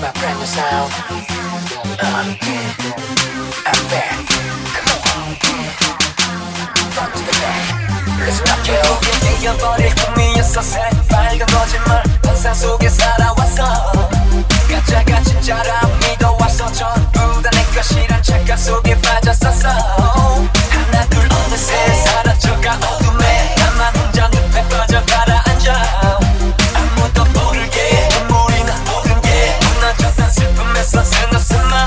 my brand new sound. I'm back. Come on. Front to the back. Listen up, yo. 결국엔 이겨버릴 꿈이었어. 새빨간 거짓말 환상 속에 살아왔어. 가짜가 진짜라 믿어왔어. 전부 다 내 것이란 착각 속에 빠졌었어. 하나 둘 어느새 사라져가 어둠에 나만 혼자 늪에 빠져 가라앉아. 아무도 모르게 눈물이 나 모든 게 무너졌던 슬픔에서 새놓스마.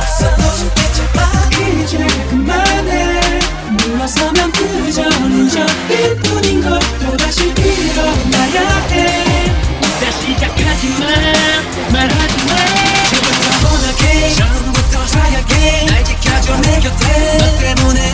이제 그만해. 물러서면 그저 누적일 뿐인 걸 또다시 일어나야 해. 다시 시작하지마 말하지마. 지금부터 원하게 처음부터 사야게. 날 지켜줘 내 곁에 너 때문에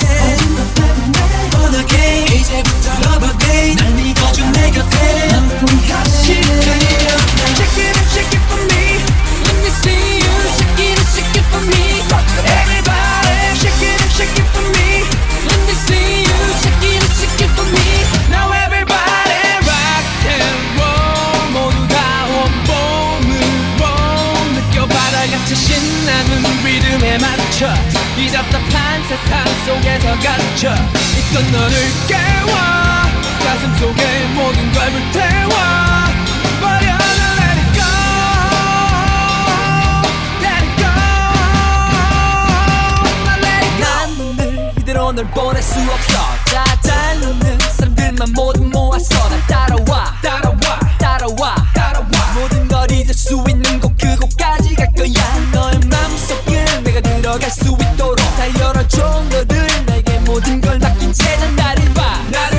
원하게. 이제부터 love again. 날 믿어줘 내 곁에 너뿐 다시 들려. Shake it for me. Let me see you shake it for me. Everybody shake it for me. Let me see you shake it for me. Now everybody rock and roll. 모두 다 온몸으로 느껴봐라. 같이 신나는 리듬에 맞춰 이 답답한 세상 속에서 갇혀 있던 너를 깨워. 가슴 속에 모든 걸 불태워 버려. Let it go. Let it go. Let it go. 난 늘 이대로 널 보낼 수 없어. 잘 웃는 사람들만 모두 모았어. 날 따라와 모든 걸 잊을 수 있는 곳 그곳까지 갈 거야. 너의 마음속을 내가 들어갈 수 있도록 다 열어줘. 너를 내게 모든 걸 맡긴 채 난 나를 봐.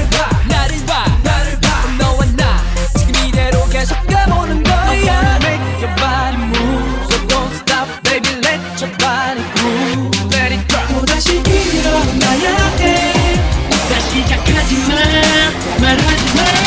너와 나 지금 이대로 계속 가보는 거야. Make your body move, so don't stop, baby, let your body move. Let it go. 또다시 일어나야 해. 다시 시작하지마 말하지마.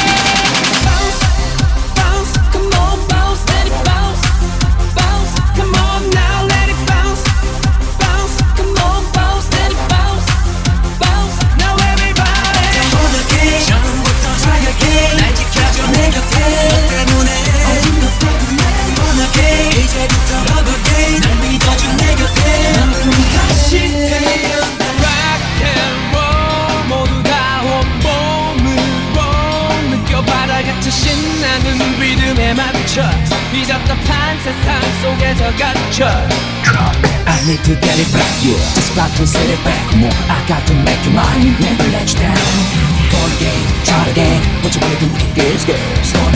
신나는 리듬에 맞춰 이 답답한 세상 속에서 갇혀. I need to get it back, yeah. Just about to set it back. Come on, I got to make you mine. Never let you down. Go again, try it again. What you wanna do, girls, girls.